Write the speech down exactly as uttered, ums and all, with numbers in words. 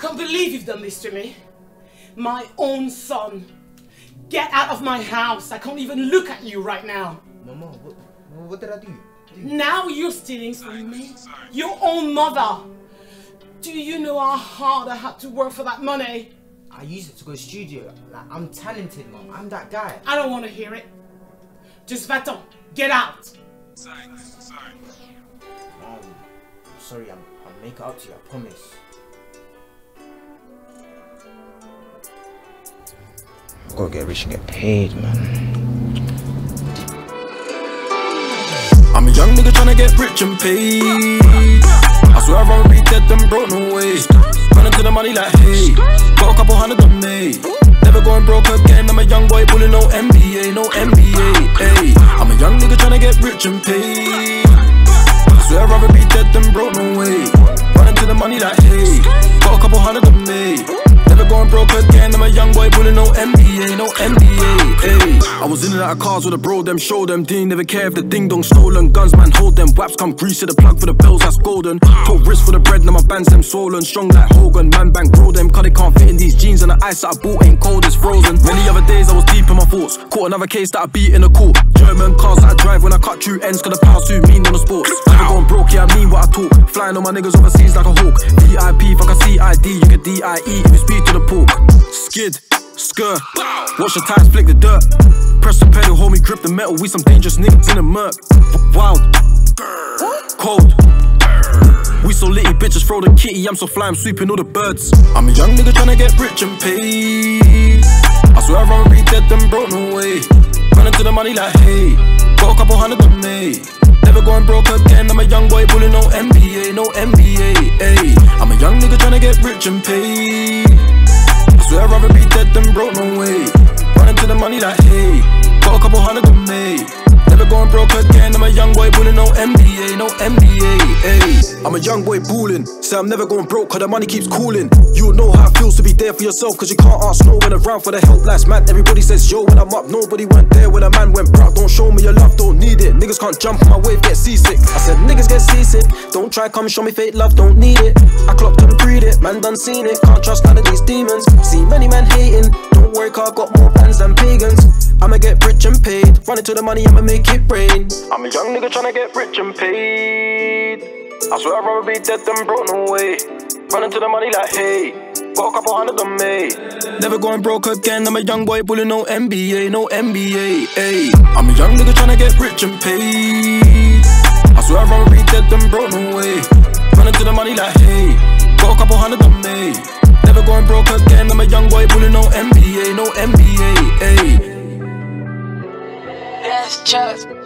can't believe you've done this to me. My own son. Get out of my house. I can't even look at you right now. Mama, what, what did I do? Dude. Now you're stealing from me. Your own mother. Do you know how hard I had to work for that money? I used it to go to studio. Like, I'm talented, Mom. I'm that guy. I don't want to hear it. Just va-t'en. Get out. Sorry, sorry. Mom, I'm sorry. I'm, I'll make it up to you. I promise. I gotta get rich and get paid, man. I'm a young nigga tryna get rich and paid. I swear I'd rather be dead than broke, no way. Running to the money like hey, got a couple hundred on me. Never going broke again, I'm a young boy pulling no N B A, no N B A, ayy. I'm a young nigga tryna get rich and paid. I swear I'd rather be dead than broke, no way. Running to the money like hey, got a couple hundred on me. Never going broke again, I'm a young boy pulling no N B A, no N B A, ayy. I was in and out of cars with a bro, them show them. Didn't never care if the ding dong stolen. Guns man hold them, waps come grease to the plug for the bells, that's golden. Took risks for the bread, now my bands them swollen. Strong like Hogan, man bank grow them. Cause they can't fit in these jeans and the ice that I bought ain't cold, it's frozen. Many other days I was deep in my thoughts. Caught another case that I beat in the court. German cars that I drive when I cut through ends, cause the power's too mean on the sports. Never going broke, yeah I mean what I talk. Flying on my niggas overseas like a hawk. V I P, fuck a C I D, you get D I E if you speak to the pork. Skid, skr, watch the tires flick the dirt. Press the pedal, hold me grip the metal. We some dangerous niggas in the murk. Wild, cold. We so litty bitches throw the kitty. I'm so fly, I'm sweeping all the birds. I'm a young nigga tryna get rich and paid. I swear I'd rather be dead than broke, no way. Running to the money like hey, got a couple hundred on me. Never going broke again, I'm a young boy pulling no N B A, no N B A, ayy. I'm a young nigga tryna get rich and paid. I swear I'd rather be dead than broke, no way. Running to the money like hey, got a couple hundred on me. Never going broke again, I'm a young boy pulling no N B A, no N B A, ayy. I'm a young boy ballin', say I'm never going broke cause the money keeps cooling. You'll know how it feels to be there for yourself cause you can't ask no one around for the help. Last man, everybody says yo when I'm up, nobody went there when a man went broke. Don't show me your love, don't need it. Niggas can't jump on my wave, get seasick. I said niggas get seasick, don't try come show me fake love, don't need it. I clocked and breed it, man done seen it. Can't trust none of these demons, see many men hating. Don't worry cause I got more bands than pagans. I'ma get rich and paid, running to the money, I'ma make it rain. I'm a young nigga tryna get rich and paid. I swear I'd rather be dead than broke, no way. Running to the money like hey, got a couple hundred on me. Never going broke again, I'm a young boy pulling no N B A, no N B A, ayy. I'm a young nigga tryna get rich and paid. I swear I'd rather be dead than broke, no way. Running to the money like hey, got a couple hundred on me. Never going broke again, I'm a young boy pulling no N B A, no N B A, ayy. Yes, just